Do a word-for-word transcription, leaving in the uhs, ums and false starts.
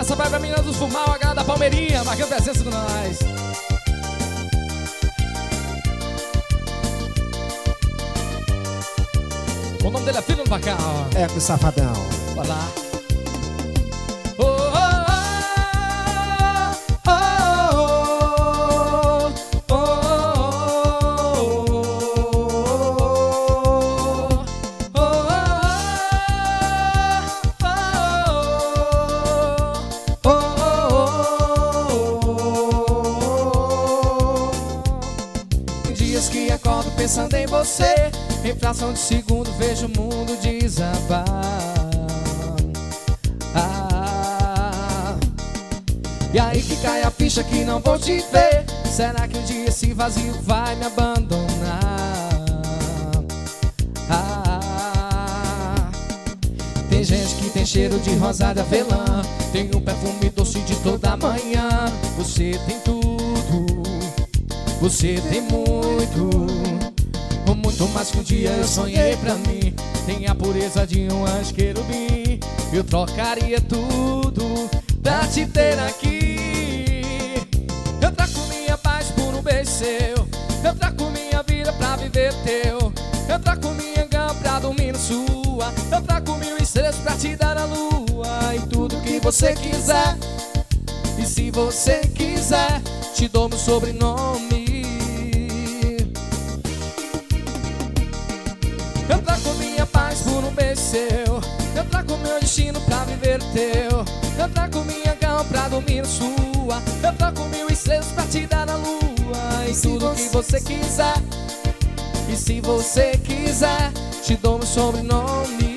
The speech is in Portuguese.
Essa vai pra Minas do Fumal, a galera da Palmeirinha, marcando presença com nós. O nome dele é Filho do Bacau. É, com o Safadão. Vai lá. Oh, oh, oh, oh, oh, oh, oh. Dias que acordo pensando em você, em fração de segundo vejo o mundo desabar. Ah, e aí que cai a ficha que não vou te ver. Será que um dia esse vazio vai me abandonar? Ah, tem gente que tem cheiro de rosa de avelã, tem um perfume doce de toda manhã. Você tem tudo, você tem muito, muito mais que um dia eu sonhei pra mim. Tem a pureza de um anjo querubim. Eu trocaria tudo pra te ter aqui. Eu troco minha paz por um beijo seu, eu troco minha vida pra viver teu, eu troco minha cama pra dormir na sua, eu troco mil estrelas pra te dar a lua. E tudo que você quiser, e se você quiser, te dou meu sobrenome. Eu troco minha paz por um beijo seu, eu troco meu destino pra viver teu, eu troco minha cama pra dormir na sua, eu troco mil estrelas pra te dar a lua. E tudo que você quiser, e se você quiser, te dou meu sobrenome.